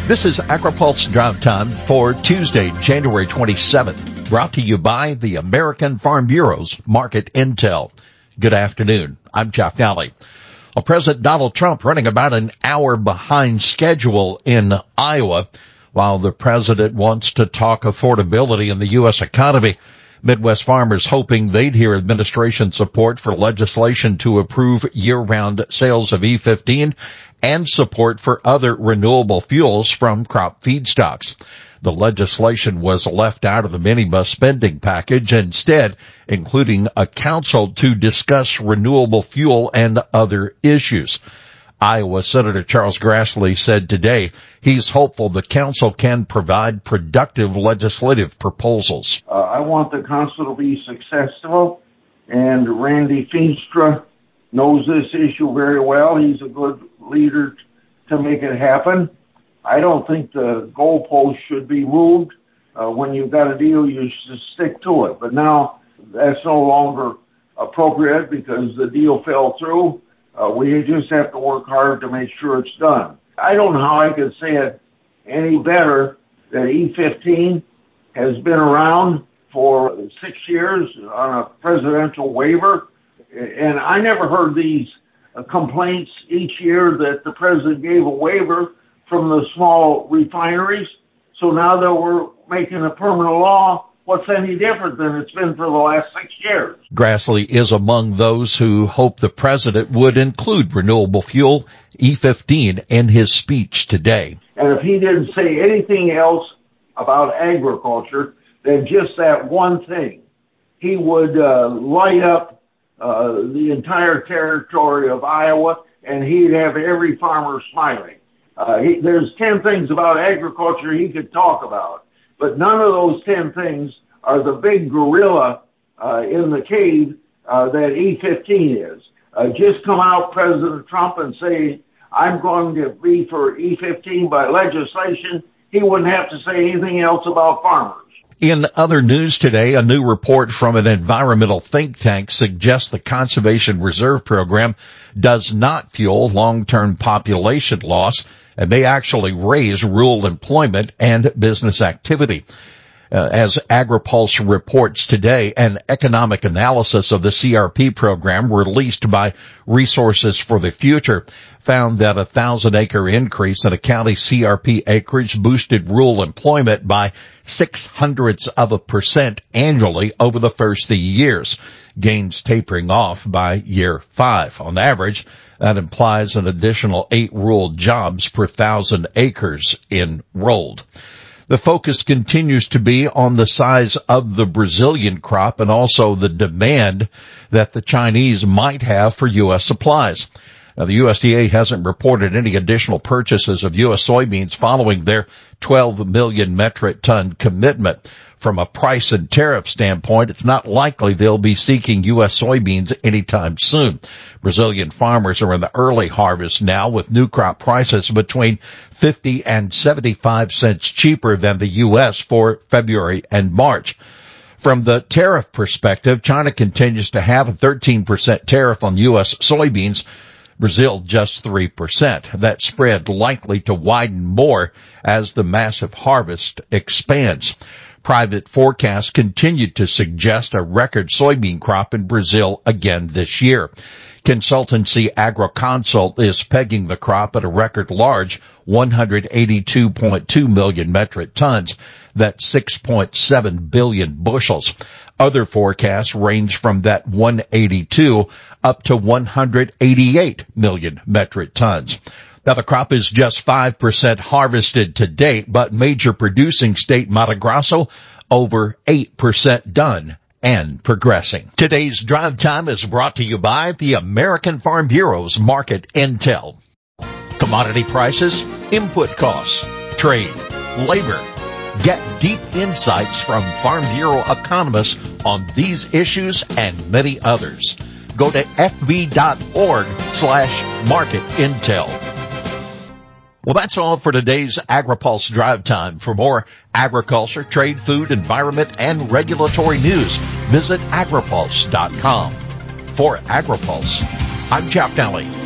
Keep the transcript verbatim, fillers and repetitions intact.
This is AgriPulse Drive Time for Tuesday, January twenty-seventh, brought to you by the American Farm Bureau's Market Intel. Good afternoon. I'm Jeff Nally. Well, President Donald Trump running about an hour behind schedule in Iowa. While the president wants to talk affordability in the U S economy, Midwest farmers hoping they'd hear administration support for legislation to approve year-round sales of E fifteen and support for other renewable fuels from crop feedstocks. The legislation was left out of the minibus spending package, instead including a council to discuss renewable fuel and other issues. Iowa Senator Charles Grassley said today he's hopeful the council can provide productive legislative proposals. Uh, I want the council to be successful, and Randy Feenstra knows this issue very well. He's a good leader to make it happen. I don't think the goalpost should be moved. Uh, when you've got a deal, you should stick to it. But now that's no longer appropriate because the deal fell through. Uh, we just have to work hard to make sure it's done. I don't know how I could say it any better that E fifteen has been around for six years on a presidential waiver. And I never heard these uh, complaints each year that the president gave a waiver from the small refineries. So now that we're making a permanent law, what's any different than it's been for the last six years? Grassley is among those who hope the president would include renewable fuel, E fifteen, in his speech today. And if he didn't say anything else about agriculture than just that one thing, he would uh, light up uh, the entire territory of Iowa, and he'd have every farmer smiling. Uh, he, there's ten things about agriculture he could talk about, but none of those ten things are the big gorilla uh, in the cave uh, that E fifteen is. Uh, just come out, President Trump, and say, I'm going to be for E fifteen by legislation. He wouldn't have to say anything else about farmers. In other news today, a new report from an environmental think tank suggests the Conservation Reserve Program does not fuel long-term population loss and may actually raise rural employment and business activity. Uh, as AgriPulse reports today, an economic analysis of the C R P program released by Resources for the Future found that a thousand acre increase in a county C R P acreage boosted rural employment by six hundredths of a percent annually over the first three years, gains tapering off by year five. On average, that implies an additional eight rural jobs per thousand acres enrolled. The focus continues to be on the size of the Brazilian crop and also the demand that the Chinese might have for U S supplies. Now, the U S D A hasn't reported any additional purchases of U S soybeans following their twelve million metric ton commitment. From a price and tariff standpoint, it's not likely they'll be seeking U S soybeans anytime soon. Brazilian farmers are in the early harvest now, with new crop prices between fifty and seventy-five cents cheaper than the U S for February and March. From the tariff perspective, China continues to have a thirteen percent tariff on U S soybeans, Brazil just three percent. That spread likely to widen more as the massive harvest expands. Private forecasts continued to suggest a record soybean crop in Brazil again this year. Consultancy AgroConsult is pegging the crop at a record large one hundred eighty-two point two million metric tons. That's six point seven billion bushels. Other forecasts range from that one hundred eighty-two up to one hundred eighty-eight million metric tons. Now, the crop is just five percent harvested to date, but major producing state Mato Grosso over eight percent done and progressing. Today's Drive Time is brought to you by the American Farm Bureau's Market Intel. Commodity prices, input costs, trade, labor. Get deep insights from Farm Bureau economists on these issues and many others. Go to fb.org slash market intel. Well, that's all for today's AgriPulse Drive Time. For more agriculture, trade, food, environment, and regulatory news, visit agripulse dot com. For AgriPulse, I'm Jeff Nally.